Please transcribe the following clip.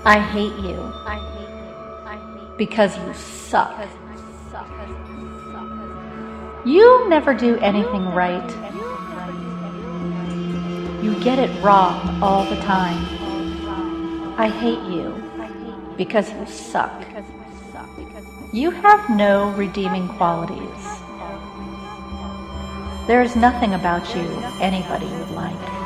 I hate you because you suck. You never do anything right. You get it wrong all the time. I hate you because you suck. You have no redeeming qualities. There is nothing about you anybody would like.